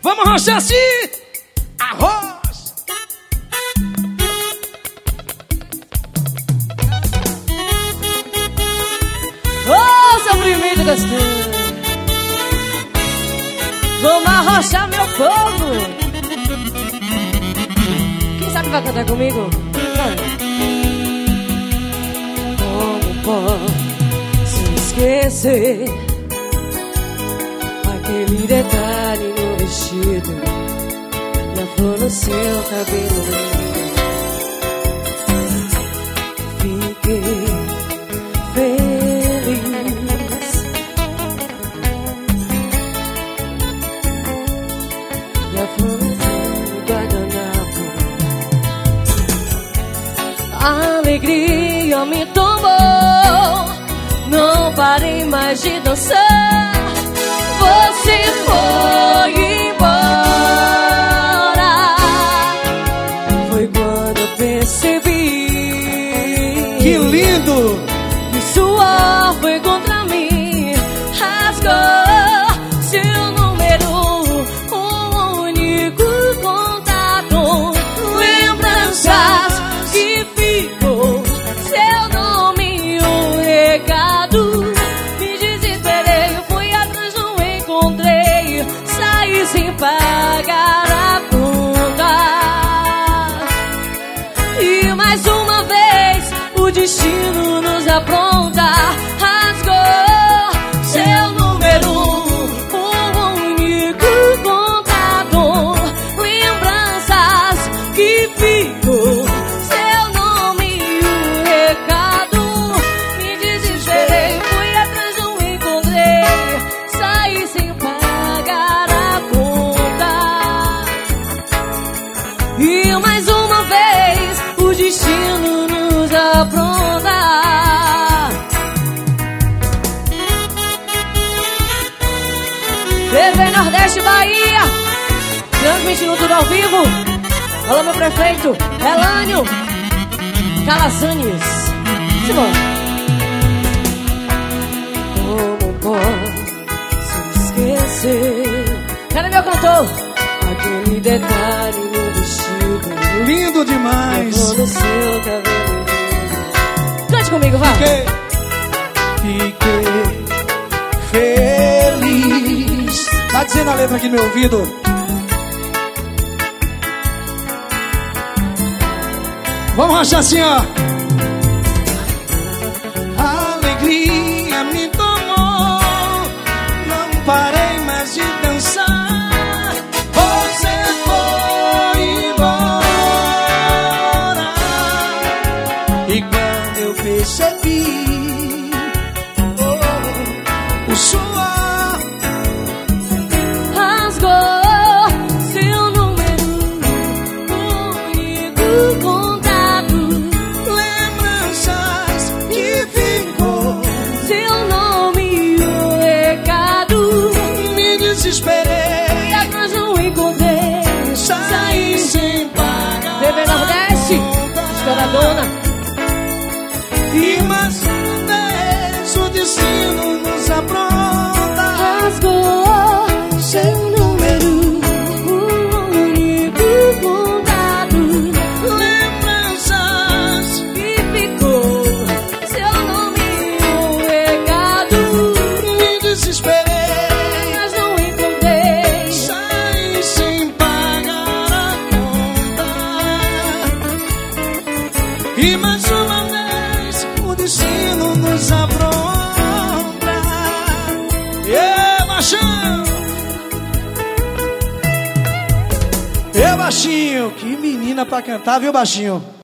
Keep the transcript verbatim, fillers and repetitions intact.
Vamos rochar assim. Arroz. Ô, seu primeiro gostoso, vamos arrochar, meu povo. Quem sabe vai cantar comigo? Como posso esquecer aquele detalhe no vestido e a flor no seu cabelo? Fiquei feliz e a flor no seu guardanapo. A alegria me tomou, não parei mais de dançar. Você foi embora. Foi quando eu percebi Que lindo! que suor foi contra mim. Rasgou seu número, um único contato. Lembranças que ficou, seu nome e um recado. Me desesperei, fui atrás, não encontrei. Saí sem pagar a conta. E mais uma vez o destino nos apronta. Rasgou seu número, um único contato. Lembranças que ficou, seu nome e um recado. Me desesperei, fui atrás, não encontrei. Saí sem pagar a conta. E mais uma vez o destino nos apronta. T V Nordeste Bahia, transmitindo tudo ao vivo. Alô, meu prefeito Elânio Calazans. Simão. Como posso esquecer? Cadê meu cantor? Aquele detalhe no vestido, Lindo demais. no seu cabelo. Cante comigo, vai. Fiquei, fiquei feliz. Tá dizendo a letra aqui no meu ouvido. Vamos rachar assim, ó. A alegria me tomou, não parei mais de dançar. Você foi embora. E quando eu percebi, oh, o suor Rasgou seu número, único contato. lembranças que ficou, Seu nome e o recado. me desesperei. E atrás não encontrei. Saí sem pagar T V Nordeste, Estouradona. e mais uma vez o destino nos apronta. Rasgou seu número, único contato. Lembranças E ficou seu nome e um recado. me desesperei. Mas não encontrei. Saí sem pagar a conta. E mais uma vez o destino nos apronta. Ê, baixinho! Ê, baixinho! Que menina pra cantar, viu, baixinho?